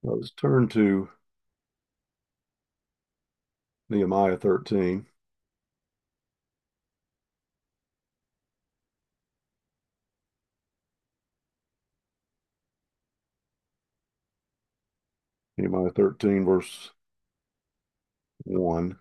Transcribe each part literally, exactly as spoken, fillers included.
Well, let's turn to Nehemiah thirteen. Nehemiah thirteen, verse one.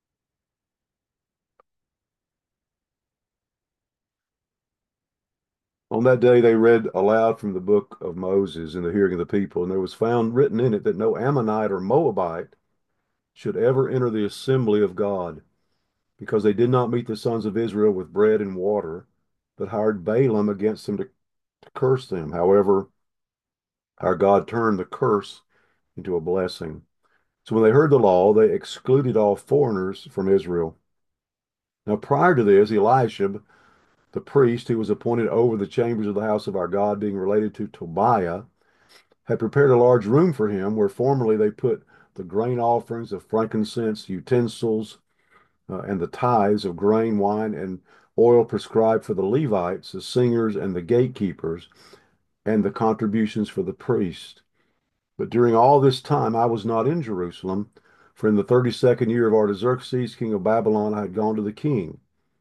On that day, they read aloud from the book of Moses in the hearing of the people, and there was found written in it that no Ammonite or Moabite should ever enter the assembly of God, because they did not meet the sons of Israel with bread and water, but hired Balaam against them to, to curse them. However, our God turned the curse into a blessing. So when they heard the law, they excluded all foreigners from Israel. Now, prior to this, Eliashib, the priest who was appointed over the chambers of the house of our God, being related to Tobiah, had prepared a large room for him where formerly they put the grain offerings of frankincense, utensils, uh, and the tithes of grain, wine, and oil prescribed for the Levites, the singers, and the gatekeepers, and the contributions for the priest. But during all this time I was not in Jerusalem, for in the thirty-second year of Artaxerxes, king of Babylon, I had gone to the king.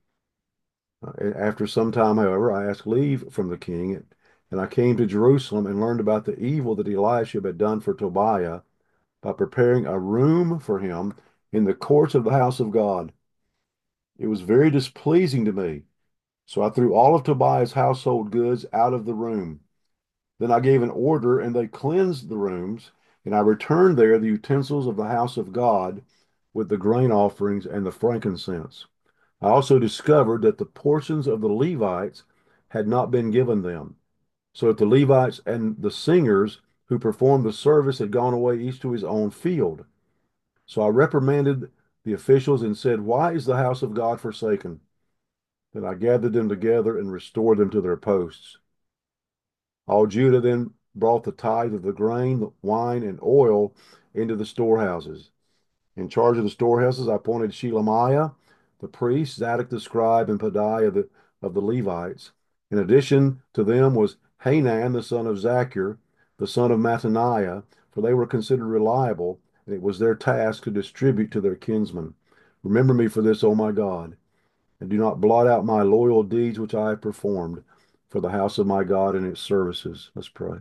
Uh, After some time, however, I asked leave from the king, and I came to Jerusalem and learned about the evil that Eliashib had done for Tobiah by preparing a room for him in the courts of the house of God. It was very displeasing to me. So I threw all of Tobiah's household goods out of the room. Then I gave an order, and they cleansed the rooms, and I returned there the utensils of the house of God with the grain offerings and the frankincense. I also discovered that the portions of the Levites had not been given them, so that the Levites and the singers who performed the service had gone away each to his own field. So I reprimanded the officials and said, "Why is the house of God forsaken?" Then I gathered them together and restored them to their posts. All Judah then brought the tithe of the grain, the wine, and oil into the storehouses. In charge of the storehouses, I appointed Shelemiah, the priest, Zadok the scribe, and Pedaiah the, of the Levites. In addition to them was Hanan, the son of Zachar, the son of Mattaniah, for they were considered reliable, and it was their task to distribute to their kinsmen. Remember me for this, O my God, and do not blot out my loyal deeds which I have performed for the house of my God and its services. Let's pray.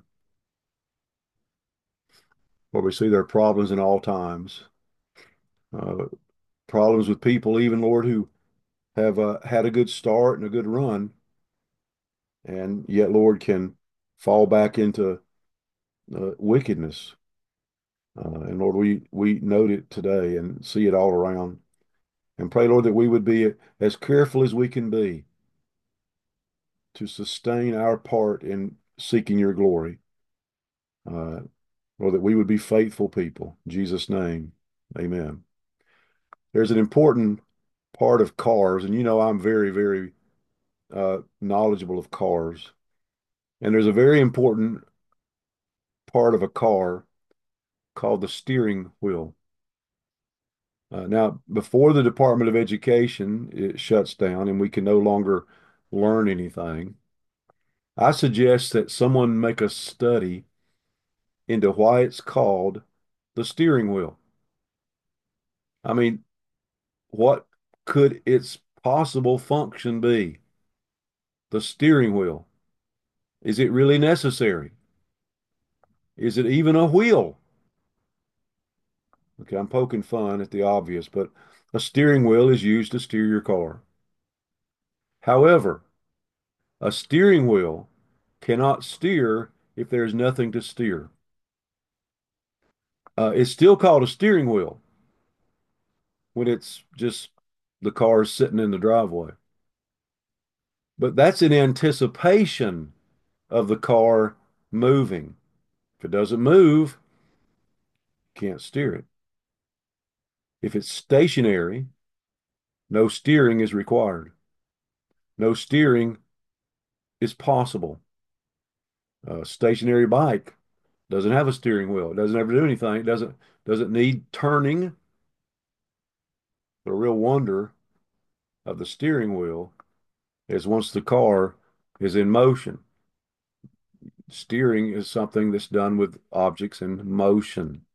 Lord, we see there are problems in all times, uh, problems with people, even, Lord, who have uh, had a good start and a good run, and yet, Lord, can fall back into uh, wickedness. Uh, and Lord, we we note it today and see it all around. And pray, Lord, that we would be as careful as we can be to sustain our part in seeking your glory. Uh, Lord, that we would be faithful people. In Jesus' name, amen. There's an important part of cars, and you know I'm very, very uh, knowledgeable of cars. And there's a very important part of a car called the steering wheel. Uh, now, before the Department of Education it shuts down and we can no longer learn anything, I suggest that someone make a study into why it's called the steering wheel. I mean, what could its possible function be? The steering wheel. Is it really necessary? Is it even a wheel? Okay, I'm poking fun at the obvious, but a steering wheel is used to steer your car. However, a steering wheel cannot steer if there's nothing to steer. Uh, it's still called a steering wheel when it's just the car sitting in the driveway. But that's in anticipation of the car moving. If it doesn't move, you can't steer it. If it's stationary, no steering is required. No steering is possible. A stationary bike doesn't have a steering wheel. It doesn't ever do anything. It doesn't doesn't need turning. The real wonder of the steering wheel is once the car is in motion. Steering is something that's done with objects in motion.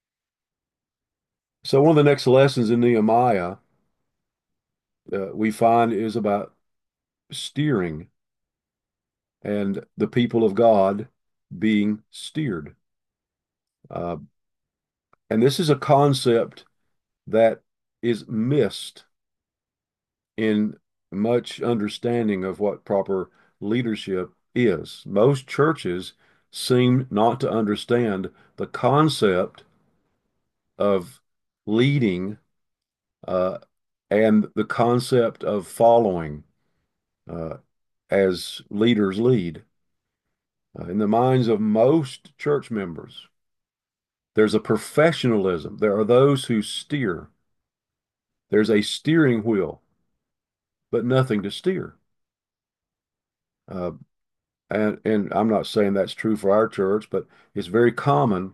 So one of the next lessons in Nehemiah uh, we find is about steering and the people of God being steered. Uh, and this is a concept that is missed in much understanding of what proper leadership is. Most churches seem not to understand the concept of leading uh, and the concept of following uh, as leaders lead. Uh, in the minds of most church members, there's a professionalism. There are those who steer. There's a steering wheel, but nothing to steer. Uh, and and I'm not saying that's true for our church, but it's very common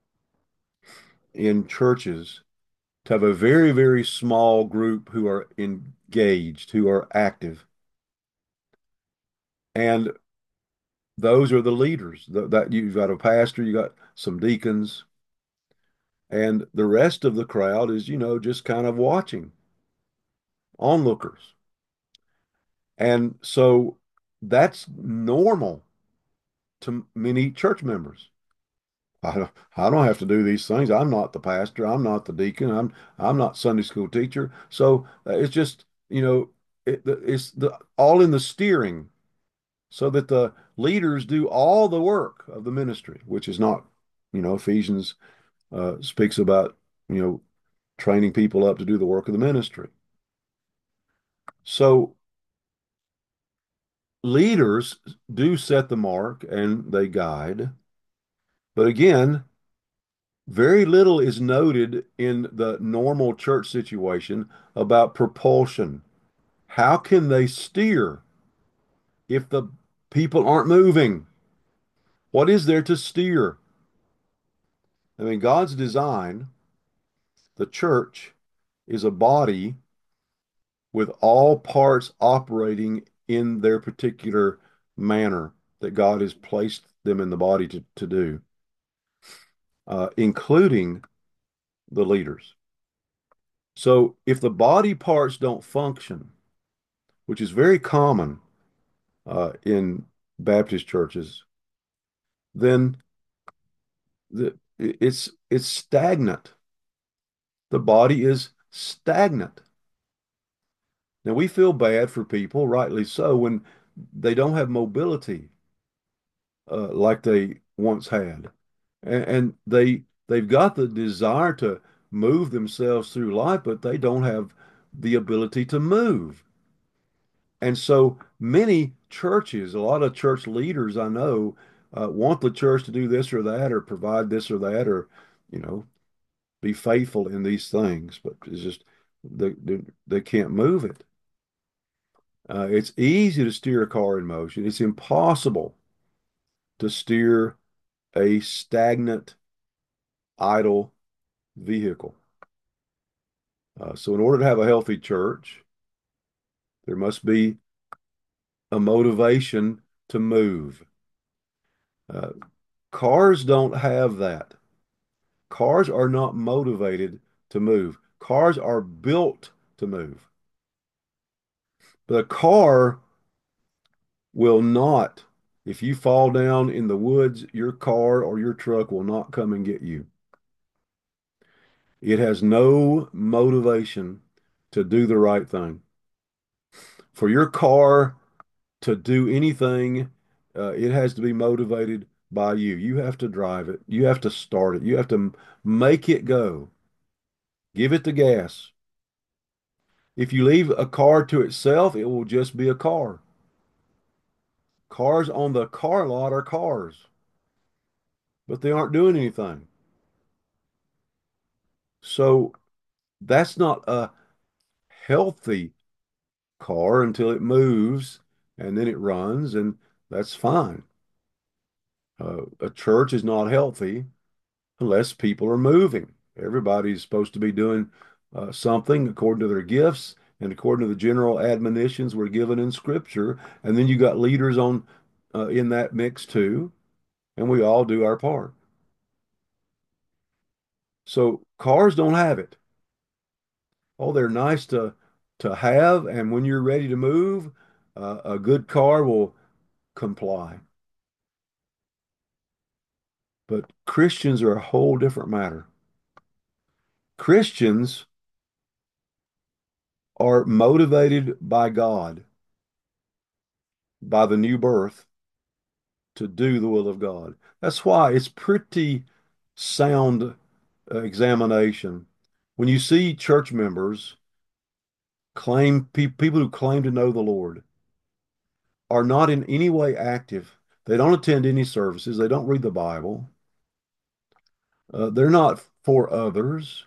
in churches to have a very, very small group who are engaged, who are active. And those are the leaders. That you've got a pastor, you got some deacons, and the rest of the crowd is, you know, just kind of watching, onlookers. And so that's normal to many church members. I don't, I don't have to do these things. I'm not the pastor. I'm not the deacon. I'm I'm not Sunday school teacher. So uh, it's just, you know, it, it's the all in the steering so that the leaders do all the work of the ministry, which is not, you know, Ephesians uh, speaks about, you know, training people up to do the work of the ministry. So leaders do set the mark and they guide. But again, very little is noted in the normal church situation about propulsion. How can they steer if the people aren't moving? What is there to steer? I mean, God's design, the church, is a body with all parts operating in their particular manner that God has placed them in the body to, to do, uh, including the leaders. So if the body parts don't function, which is very common uh, in Baptist churches, then the, it's it's stagnant. The body is stagnant. Now we feel bad for people, rightly so, when they don't have mobility uh, like they once had, and, and they they've got the desire to move themselves through life, but they don't have the ability to move. And so many churches, a lot of church leaders I know, uh, want the church to do this or that, or provide this or that, or you know, be faithful in these things, but it's just they they, they can't move it. Uh, it's easy to steer a car in motion. It's impossible to steer a stagnant, idle vehicle. Uh, so, in order to have a healthy church, there must be a motivation to move. Uh, Cars don't have that. Cars are not motivated to move. Cars are built to move. But a car will not, if you fall down in the woods, your car or your truck will not come and get you. It has no motivation to do the right thing. For your car to do anything, uh, it has to be motivated by you. You have to drive it. You have to start it. You have to make it go. Give it the gas. If you leave a car to itself, it will just be a car. Cars on the car lot are cars, but they aren't doing anything. So that's not a healthy car until it moves and then it runs, and that's fine. Uh, a church is not healthy unless people are moving. Everybody's supposed to be doing uh, something according to their gifts and according to the general admonitions we're given in Scripture. And then you got leaders on uh, in that mix too. and we all do our part. So cars don't have it. Oh, they're nice to to have, and when you're ready to move, uh, a good car will comply. But Christians are a whole different matter. Christians are motivated by God, by the new birth, to do the will of God. That's why it's pretty sound uh, examination. When you see church members claim, pe people who claim to know the Lord are not in any way active. They don't attend any services. They don't read the Bible. Uh, they're not for others.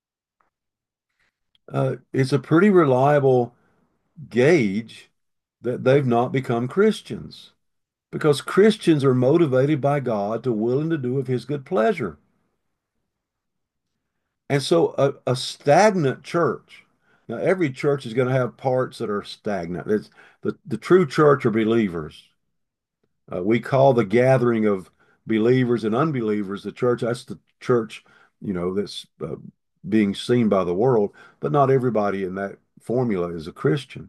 Uh, it's a pretty reliable gauge that they've not become Christians because Christians are motivated by God to willing to do of his good pleasure. And so a, a stagnant church, now every church is going to have parts that are stagnant. It's the, the true church are believers. Uh, we call the gathering of believers and unbelievers the church. That's the church, you know, that's uh, being seen by the world, but not everybody in that formula is a Christian.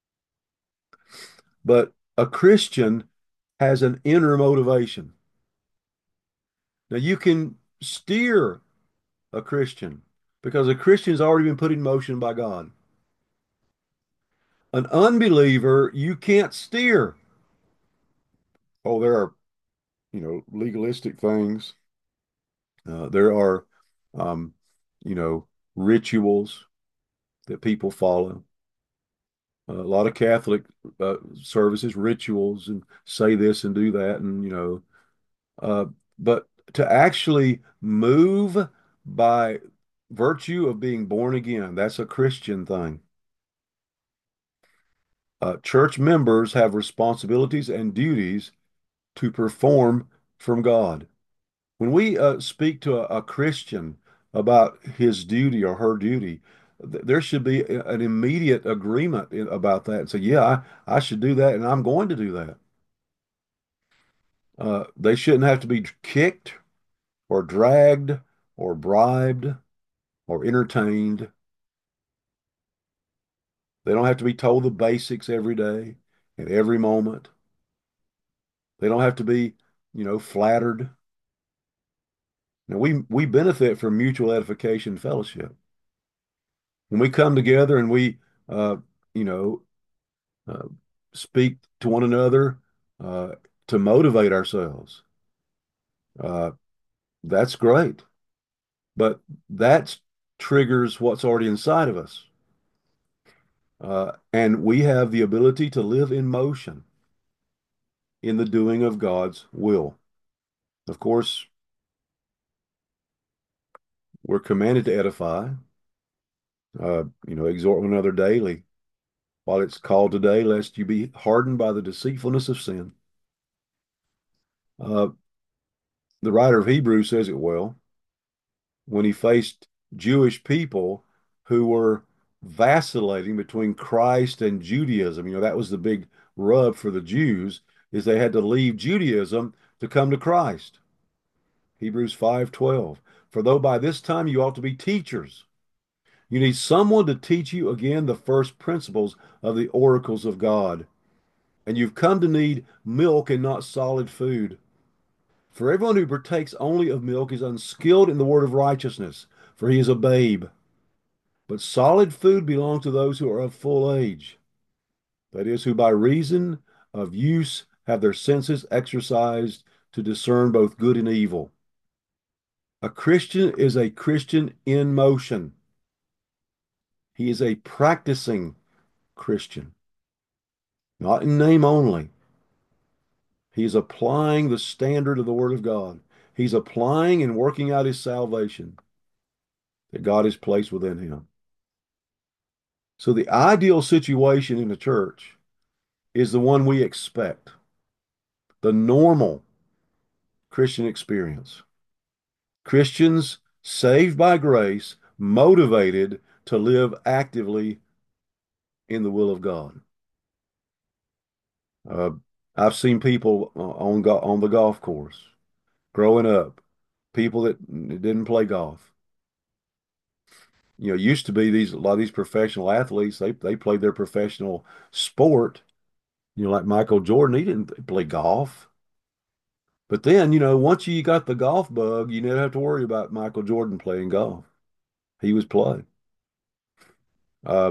But a Christian has an inner motivation. Now you can steer a Christian because a Christian has already been put in motion by God. An unbeliever, you can't steer. Oh, there are, you know, legalistic things. Uh, there are, um, you know, rituals that people follow. Uh, a lot of Catholic uh, services, rituals, and say this and do that, and you know, uh, but to actually move by virtue of being born again, that's a Christian thing. Uh, church members have responsibilities and duties to perform from God. When we uh, speak to a, a Christian about his duty or her duty, th there should be a- an immediate agreement in, about that and say, yeah, I, I should do that and I'm going to do that. Uh, they shouldn't have to be kicked or dragged or bribed or entertained. They don't have to be told the basics every day and every moment. They don't have to be, you know, flattered. Now we we benefit from mutual edification and fellowship. When we come together and we uh, you know, uh, speak to one another uh, to motivate ourselves. Uh, that's great, but that triggers what's already inside of us. Uh, and we have the ability to live in motion in the doing of God's will. Of course, we're commanded to edify, uh, you know, exhort one another daily, while it's called today, lest you be hardened by the deceitfulness of sin. Uh, the writer of Hebrews says it well when he faced Jewish people who were vacillating between Christ and Judaism. You know, that was the big rub for the Jews is they had to leave Judaism to come to Christ. Hebrews five twelve. For though by this time you ought to be teachers, you need someone to teach you again the first principles of the oracles of God. And you've come to need milk and not solid food. For everyone who partakes only of milk is unskilled in the word of righteousness, for he is a babe. But solid food belongs to those who are of full age, that is, who by reason of use have their senses exercised to discern both good and evil. A Christian is a Christian in motion. He is a practicing Christian, not in name only. He's applying the standard of the Word of God. He's applying and working out his salvation that God has placed within him. So the ideal situation in the church is the one we expect, the normal Christian experience. Christians saved by grace, motivated to live actively in the will of God. Uh, I've seen people uh, on go on the golf course. growing up, people that didn't play golf. You know, used to be these a lot of these professional athletes, they they played their professional sport. You know, like Michael Jordan, he didn't play golf. But then, you know, once you got the golf bug, you never have to worry about Michael Jordan playing golf. He was playing. Uh,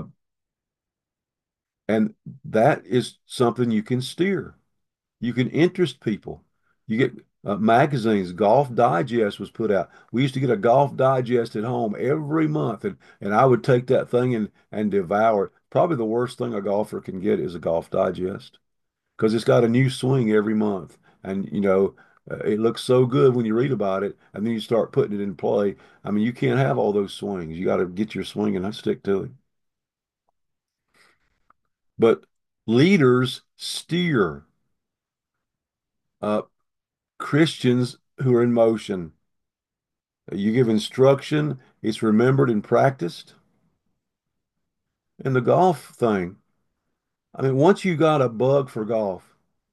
and that is something you can steer. You can interest people. You get uh, magazines. Golf Digest was put out. We used to get a Golf Digest at home every month, and and I would take that thing and and devour it. Probably the worst thing a golfer can get is a Golf Digest because it's got a new swing every month, and you know uh, it looks so good when you read about it, and then you start putting it in play. I mean, you can't have all those swings. You got to get your swing and stick to it. But leaders steer uh, Christians who are in motion. You give instruction, it's remembered and practiced. And the golf thing, I mean, once you got a bug for golf,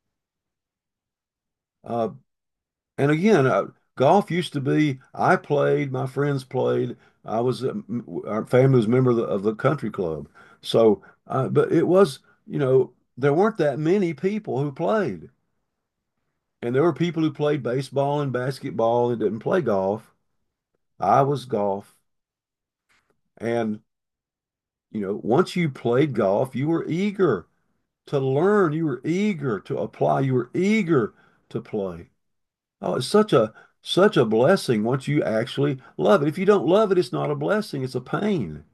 uh, and again, uh, golf used to be, I played, my friends played, I was, uh, our family was a member of the, of the country club. So, uh, but it was, you know, there weren't that many people who played. And there were people who played baseball and basketball and didn't play golf. I was golf. And, you know, once you played golf, you were eager to learn. You were eager to apply. You were eager to play. Oh, it's such a such a blessing once you actually love it. If you don't love it, it's not a blessing. It's a pain.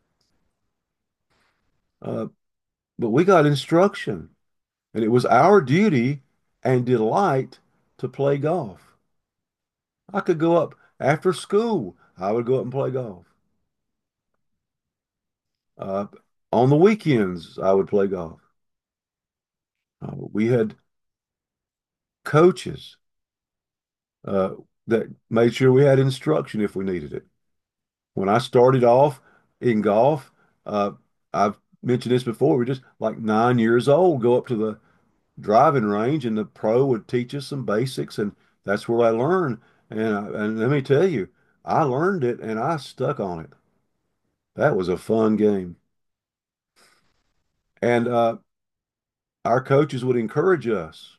Uh, but we got instruction, and it was our duty and delight to play golf. I could go up after school. I would go up and play golf. Uh, on the weekends, I would play golf. Uh, we had coaches uh, that made sure we had instruction if we needed it. When I started off in golf, uh, I've mentioned this before, we're just like nine years old, go up to the driving range and the pro would teach us some basics, and that's where I learned. And, I, and let me tell you, I learned it and I stuck on it. That was a fun game. And uh, our coaches would encourage us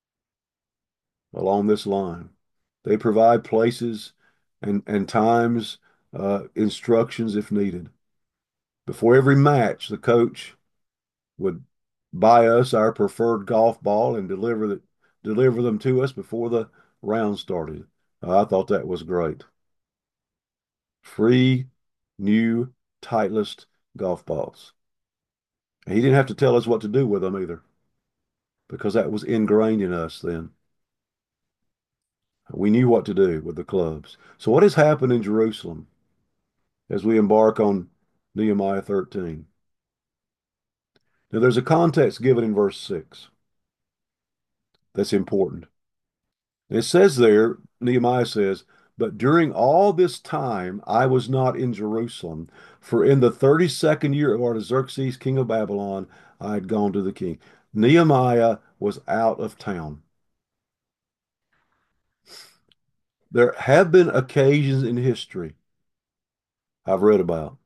along this line. They provide places and, and times, uh, instructions if needed. Before every match, the coach would buy us our preferred golf ball and deliver the, deliver them to us before the round started. Uh, I thought that was great. Free, new, Titleist golf balls. And he didn't have to tell us what to do with them either, because that was ingrained in us then. We knew what to do with the clubs. So what has happened in Jerusalem as we embark on Nehemiah thirteen? Now there's a context given in verse six that's important. It says there, Nehemiah says, but during all this time I was not in Jerusalem, for in the thirty-second year of Artaxerxes, king of Babylon, I had gone to the king. Nehemiah was out of town. There have been occasions in history I've read about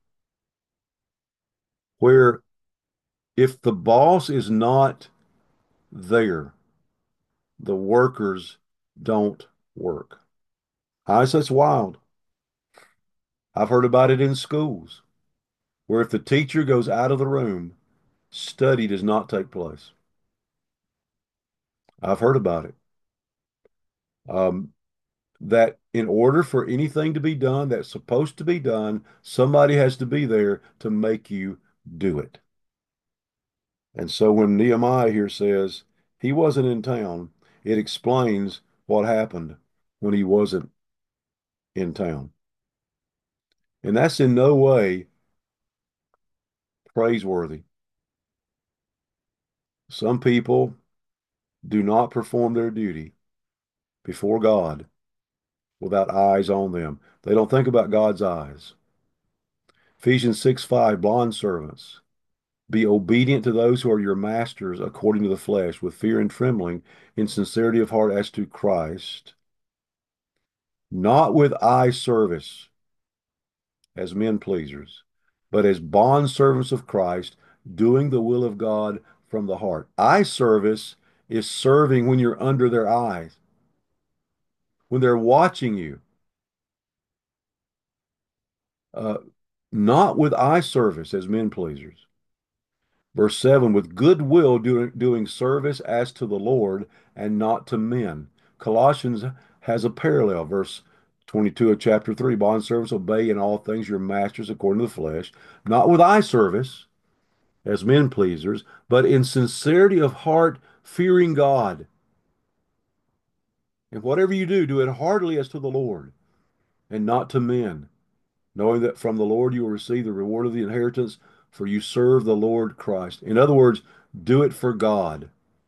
where if the boss is not there, the workers don't work. I say it's wild. I've heard about it in schools where if the teacher goes out of the room, study does not take place. I've heard about it. Um, that in order for anything to be done that's supposed to be done, somebody has to be there to make you do it. And so when Nehemiah here says he wasn't in town, it explains what happened when he wasn't in town. And that's in no way praiseworthy. Some people do not perform their duty before God without eyes on them. They don't think about God's eyes. Ephesians six five, bond servants, be obedient to those who are your masters according to the flesh, with fear and trembling, in sincerity of heart as to Christ. not with eye service as men pleasers, but as bondservants of Christ, doing the will of God from the heart. Eye service is serving when you're under their eyes, when they're watching you, uh, not with eye service as men pleasers. Verse seven, with good will doing, doing service as to the Lord and not to men. Colossians has a parallel. Verse twenty-two of chapter three, bondservants, obey in all things your masters according to the flesh, not with eye service as men pleasers, but in sincerity of heart, fearing God. And whatever you do, do it heartily as to the Lord and not to men, knowing that from the Lord you will receive the reward of the inheritance, for you serve the Lord Christ. In other words, do it for God.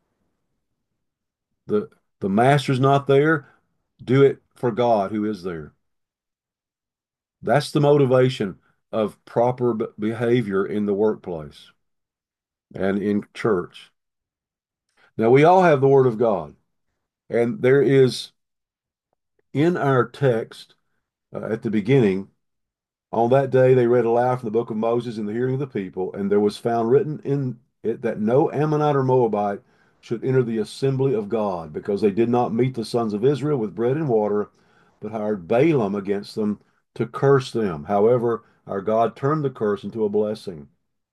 The the master's not there, do it for God who is there. That's the motivation of proper behavior in the workplace and in church. Now we all have the Word of God, and there is in our text uh, at the beginning, on that day they read aloud from the book of Moses in the hearing of the people, and there was found written in it that no Ammonite or Moabite should enter the assembly of God, because they did not meet the sons of Israel with bread and water, but hired Balaam against them to curse them. However, our God turned the curse into a blessing.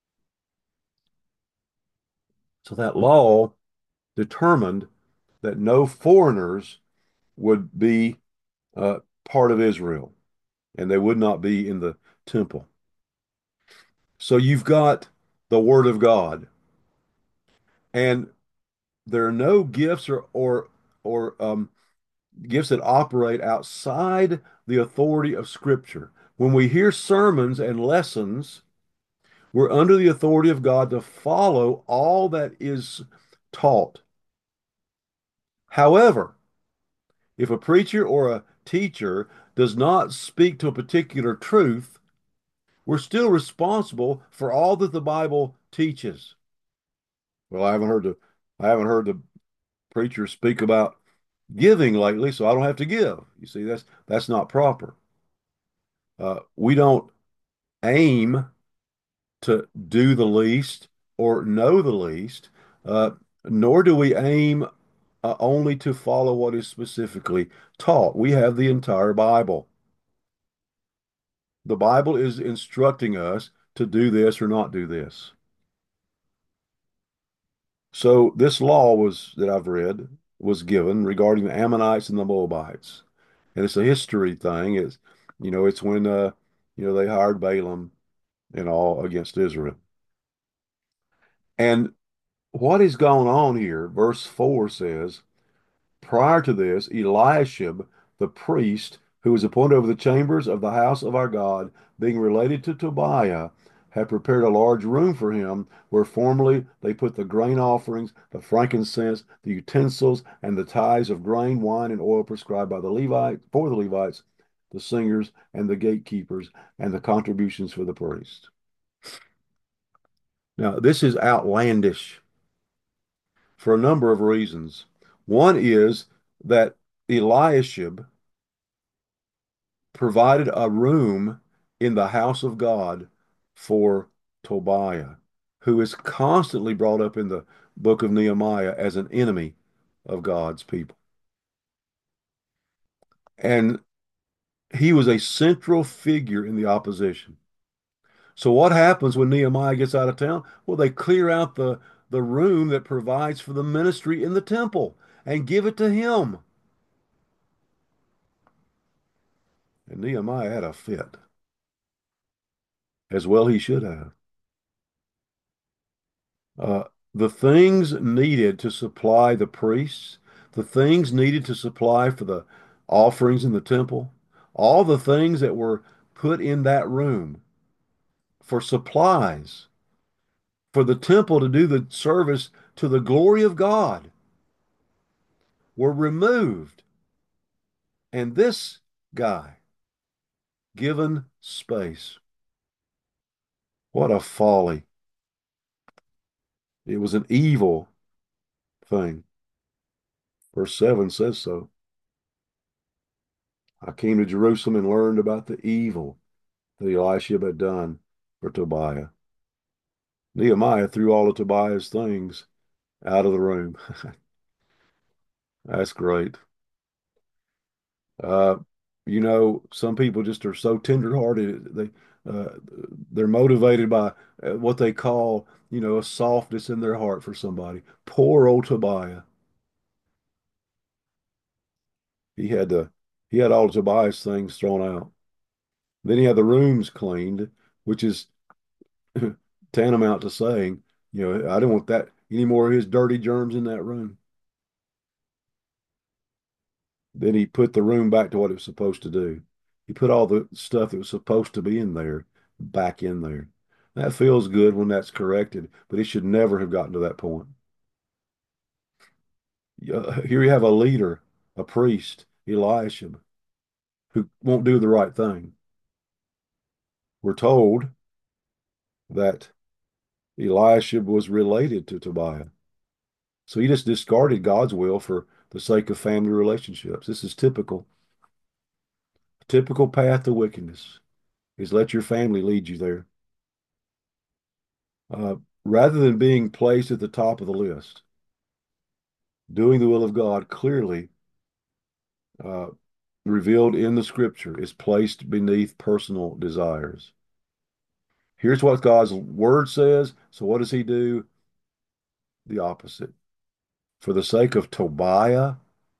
So that law determined that no foreigners would be uh, part of Israel, and they would not be in the temple. So you've got the Word of God, and there are no gifts or or or um, gifts that operate outside the authority of Scripture. When we hear sermons and lessons, we're under the authority of God to follow all that is taught. However, if a preacher or a teacher does not speak to a particular truth, we're still responsible for all that the Bible teaches. Well, I haven't heard the I haven't heard the preacher speak about giving lately, so I don't have to give. You see, that's that's not proper. Uh, we don't aim to do the least or know the least, uh, nor do we aim uh, only to follow what is specifically taught. We have the entire Bible. The Bible is instructing us to do this or not do this. So this law was that I've read was given regarding the Ammonites and the Moabites. And it's a history thing. It's, you know, it's when, uh, you know, they hired Balaam and all against Israel. And what is going on here? Verse four says, prior to this, Eliashib, the priest, who was appointed over the chambers of the house of our God, being related to Tobiah, had prepared a large room for him, where formerly they put the grain offerings, the frankincense, the utensils, and the tithes of grain, wine, and oil prescribed by the Levites for the Levites, the singers, and the gatekeepers, and the contributions for the priests. Now, this is outlandish for a number of reasons. One is that Eliashib provided a room in the house of God for Tobiah, who is constantly brought up in the book of Nehemiah as an enemy of God's people. And he was a central figure in the opposition. So what happens when Nehemiah gets out of town? Well, they clear out the, the room that provides for the ministry in the temple and give it to him. And Nehemiah had a fit, as well he should have. Uh, the things needed to supply the priests, the things needed to supply for the offerings in the temple, all the things that were put in that room for supplies, for the temple to do the service to the glory of God, were removed. And this guy given space. What a folly. It was an evil thing. Verse seven says so. I came to Jerusalem and learned about the evil that Elisha had done for Tobiah. Nehemiah threw all of Tobiah's things out of the room. That's great. Uh, you know, some people just are so tenderhearted. They uh, they're motivated by uh, what they call, you know, a softness in their heart for somebody. Poor old Tobiah. He had to he had all of Tobiah's things thrown out. Then he had the rooms cleaned, which is tantamount to saying, you know, I don't want that any more of his dirty germs in that room. Then he put the room back to what it was supposed to do. He put all the stuff that was supposed to be in there back in there. That feels good when that's corrected, but it should never have gotten to that point. Uh, Here you have a leader, a priest, Eliashib, who won't do the right thing. We're told that Eliashib was related to Tobiah. So he just discarded God's will for the sake of family relationships. This is typical. A typical path to wickedness is let your family lead you there. Uh, Rather than being placed at the top of the list, doing the will of God clearly uh, revealed in the scripture is placed beneath personal desires. Here's what God's word says. So what does he do? The opposite. For the sake of Tobiah,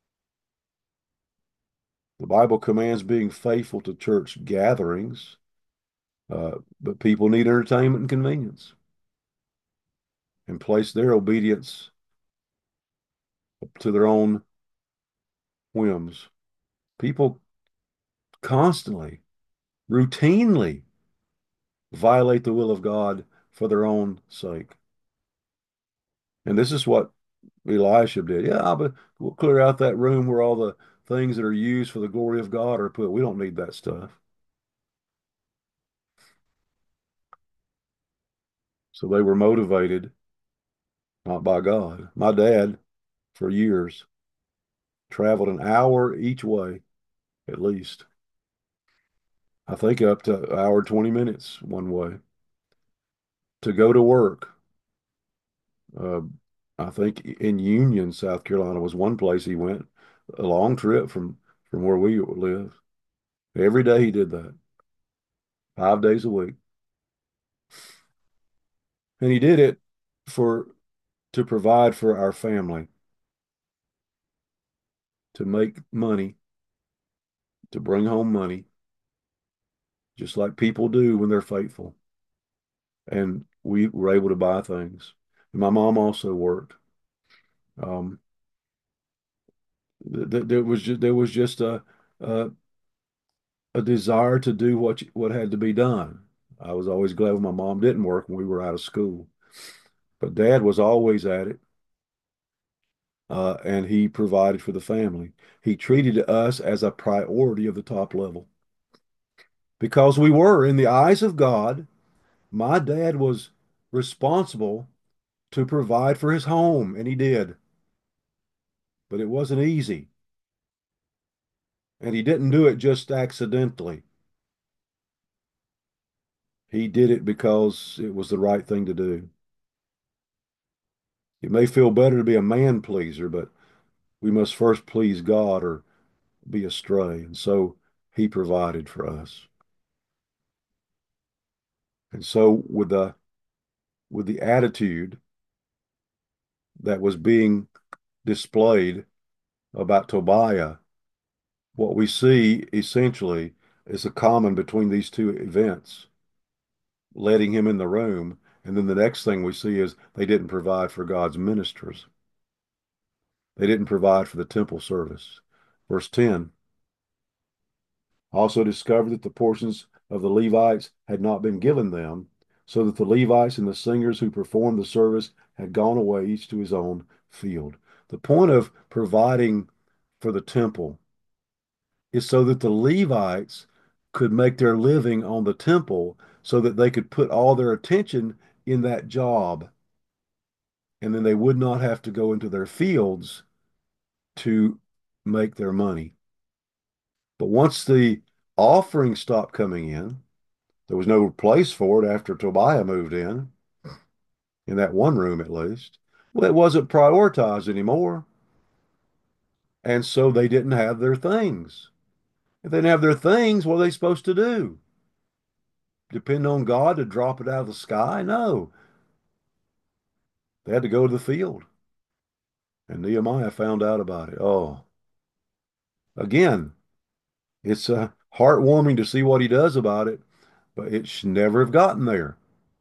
the Bible commands being faithful to church gatherings, uh, but people need entertainment and convenience and place their obedience to their own whims. People constantly, routinely violate the will of God for their own sake. And this is what Elisha did. Yeah, but we'll clear out that room where all the things that are used for the glory of God are put. We don't need that stuff. So they were motivated not by God. My dad, for years, traveled an hour each way, at least. I think up to an hour, twenty minutes one way to go to work. Uh, I think in Union, South Carolina was one place he went, a long trip from from where we live. Every day he did that, five days a week. And he did it for to provide for our family, to make money, to bring home money, just like people do when they're faithful. And we were able to buy things. And my mom also worked. Um, th th there was just there was just a a, a desire to do what what had to be done. I was always glad when my mom didn't work when we were out of school, but Dad was always at it, uh, and he provided for the family. He treated us as a priority of the top level because we were, in the eyes of God, my dad was responsible to provide for his home, and he did, but it wasn't easy, and he didn't do it just accidentally. He did it because it was the right thing to do. It may feel better to be a man pleaser, but we must first please God or be astray. And so he provided for us. And so with the with the attitude that was being displayed about Tobiah, what we see essentially is a common between these two events, letting him in the room. And then the next thing we see is they didn't provide for God's ministers. They didn't provide for the temple service. Verse ten, also discovered that the portions of the Levites had not been given them, so that the Levites and the singers who performed the service had gone away each to his own field. The point of providing for the temple is so that the Levites could make their living on the temple so that they could put all their attention in that job. And then they would not have to go into their fields to make their money. But once the offering stopped coming in, there was no place for it after Tobiah moved in, in that one room at least. Well, it wasn't prioritized anymore. And so they didn't have their things. If they didn't have their things, what are they supposed to do? Depend on God to drop it out of the sky? No. They had to go to the field. And Nehemiah found out about it. Oh, again, it's uh, heartwarming to see what he does about it, but it should never have gotten there.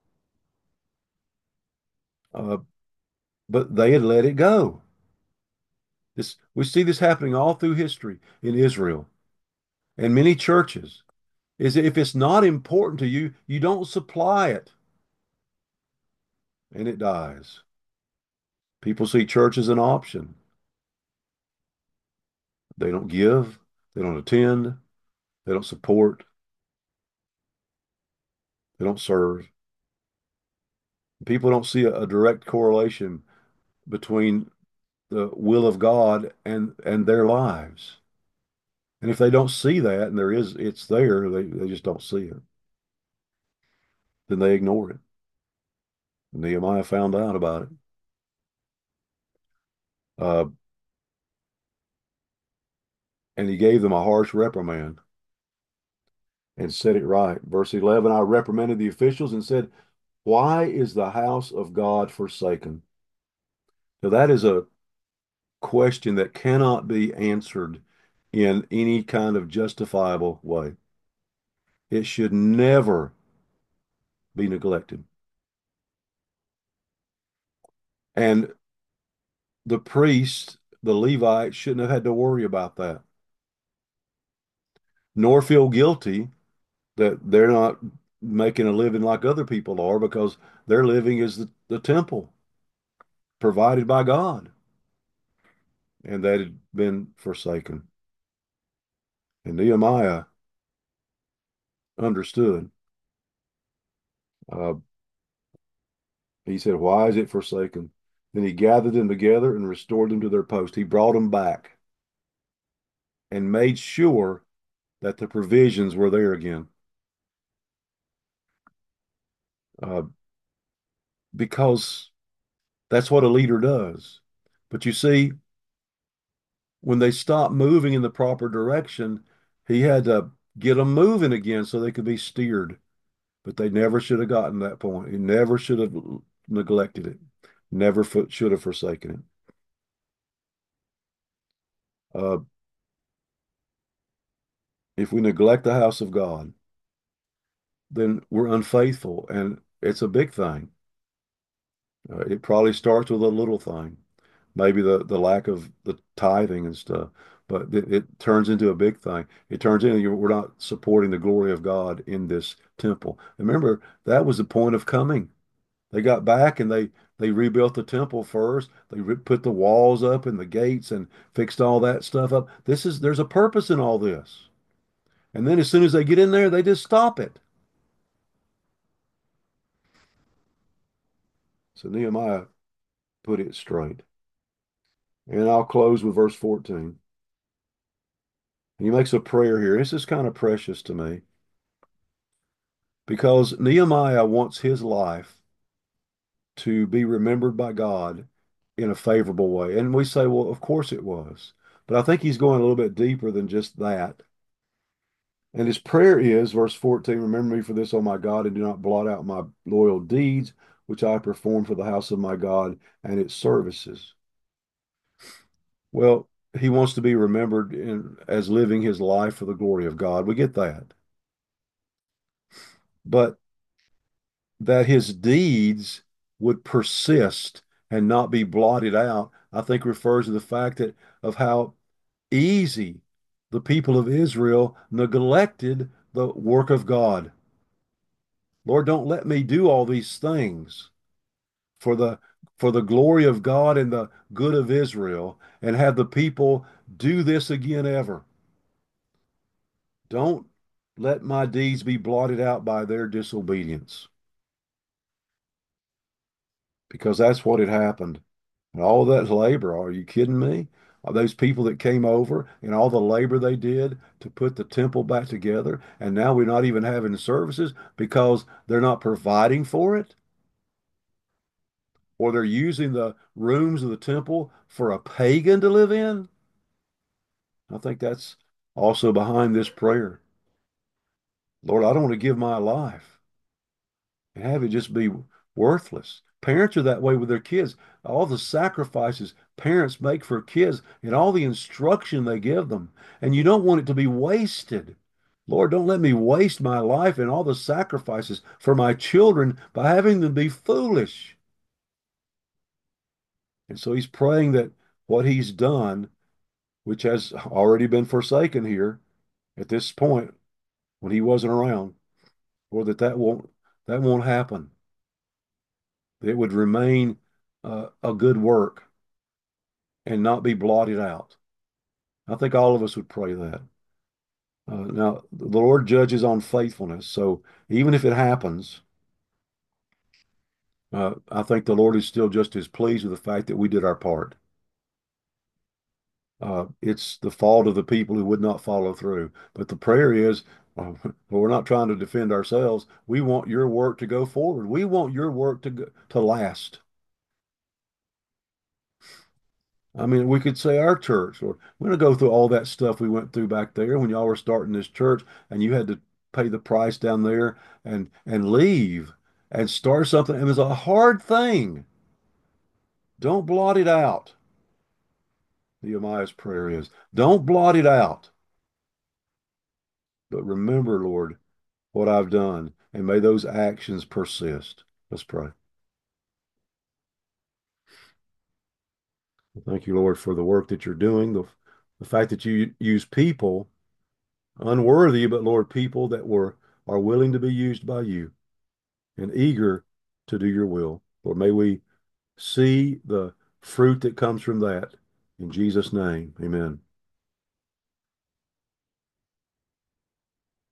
Uh, but they had let it go. This, we see this happening all through history in Israel and many churches. Is if it's not important to you, you don't supply it, and it dies. People see church as an option. They don't give, they don't attend, they don't support, they don't serve. People don't see a, a direct correlation between the will of God and and their lives. And if they don't see that, and there is, it's there, they, they just don't see it, then they ignore it. Nehemiah found out about it. Uh, and he gave them a harsh reprimand and set it right. Verse eleven, I reprimanded the officials and said, why is the house of God forsaken? Now, that is a question that cannot be answered in any kind of justifiable way. It should never be neglected. And the priest, the Levite, shouldn't have had to worry about that, nor feel guilty that they're not making a living like other people are because their living is the, the temple provided by God, and that had been forsaken. And Nehemiah understood. Uh, he said, why is it forsaken? Then he gathered them together and restored them to their post. He brought them back and made sure that the provisions were there again. Uh, because that's what a leader does. But you see, when they stopped moving in the proper direction, he had to get them moving again so they could be steered. But they never should have gotten that point. He never should have neglected it. Never should have forsaken it. Uh, if we neglect the house of God, then we're unfaithful, and it's a big thing. Uh, it probably starts with a little thing, maybe the the lack of the tithing and stuff, but it, it turns into a big thing. It turns into we're not supporting the glory of God in this temple. And remember, that was the point of coming. They got back and they they rebuilt the temple first. They re put the walls up and the gates and fixed all that stuff up. This is there's a purpose in all this. And then as soon as they get in there, they just stop it. So Nehemiah put it straight. And I'll close with verse fourteen. And he makes a prayer here. This is kind of precious to me because Nehemiah wants his life to be remembered by God in a favorable way. And we say, well, of course it was. But I think he's going a little bit deeper than just that. And his prayer is, verse fourteen, remember me for this, O my God, and do not blot out my loyal deeds, which I perform for the house of my God and its services. Well, he wants to be remembered in, as living his life for the glory of God. We get that. But that his deeds would persist and not be blotted out, I think refers to the fact that of how easy the people of Israel neglected the work of God. Lord, don't let me do all these things for the for the glory of God and the good of Israel and have the people do this again ever. Don't let my deeds be blotted out by their disobedience because that's what had happened. And all that labor, are you kidding me? those people that came over and all the labor they did to put the temple back together. And now we're not even having services because they're not providing for it, or they're using the rooms of the temple for a pagan to live in. I think that's also behind this prayer. Lord, I don't want to give my life and have it just be worthless. Parents are that way with their kids. All the sacrifices parents make for kids and all the instruction they give them, and you don't want it to be wasted. Lord, don't let me waste my life and all the sacrifices for my children by having them be foolish. And so he's praying that what he's done, which has already been forsaken here at this point when he wasn't around, or that that won't that won't happen. It would remain uh, a good work and not be blotted out. I think all of us would pray that. Uh, now, the Lord judges on faithfulness. So even if it happens, uh, I think the Lord is still just as pleased with the fact that we did our part. Uh, it's the fault of the people who would not follow through. But the prayer is, uh, we're not trying to defend ourselves. We want your work to go forward. We want your work to go, to last. I mean, we could say our church, or we're going to go through all that stuff we went through back there when y'all were starting this church and you had to pay the price down there and and leave and start something. It was a hard thing. Don't blot it out. Nehemiah's prayer is, don't blot it out, but remember, Lord, what I've done, and may those actions persist. Let's pray. Thank you, Lord, for the work that you're doing, the, the fact that you use people unworthy, but Lord, people that were are willing to be used by you and eager to do your will. Lord, may we see the fruit that comes from that. In Jesus' name, amen.